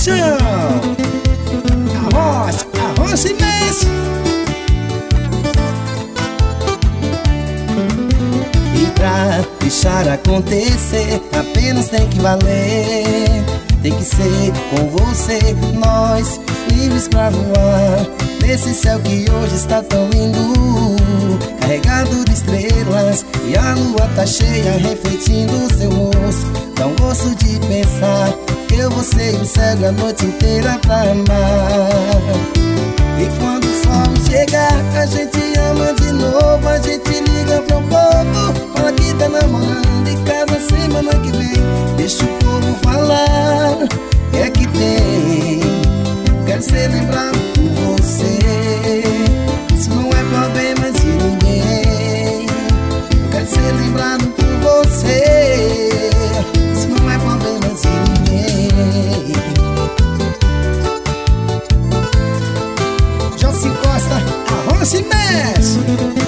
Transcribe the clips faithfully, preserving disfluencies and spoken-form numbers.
paixão. Arrocha, arrocha imenso. E pra deixar acontecer, apenas tem que valer. Tem que ser com você, nós livres pra voar nesse céu que hoje está tão lindo, carregado de estrelas, e a lua tá cheia refletindo o seu rosto. Dá um gosto de pensar que eu, você e o céu a noite inteira pra amar. E quando o sol chegar, a gente ama de novo. A gente liga pro povo, fala que tá namorando, e casa semana que vem. Deixa o povo falar, é que tem. Quero ser lembrado por você, isso não é problema de ninguém. Eu quero ser lembrado por você, isso não é problema de ninguém. Josi Costa, arrocha e mexe.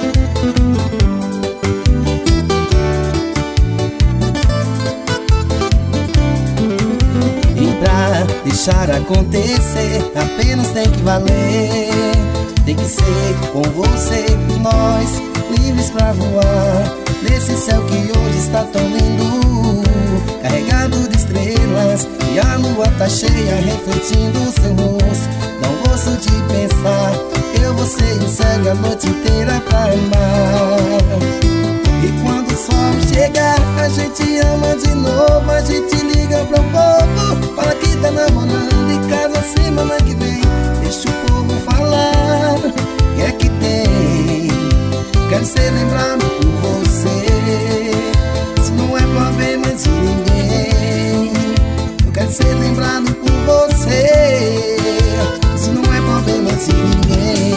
E pra deixar acontecer, apenas tem que valer. Tem que ser com você, nós livres pra voar nesse céu que hoje está tão lindo, carregado de estrelas, e a lua tá cheia refletindo o seu rosto. Dá um gosto de pensar, eu, você e o céu a noite inteira pra amar. E quando o sol chegar, a gente ama de novo. A gente liga pro povo, fala que tá namorando, e casa semana que vem. Deixa o povo falar, que é que tem. Quero ser lembrado por você, isso não é problema de ninguém. Eu quero ser lembrado por você, isso não é problema de ninguém.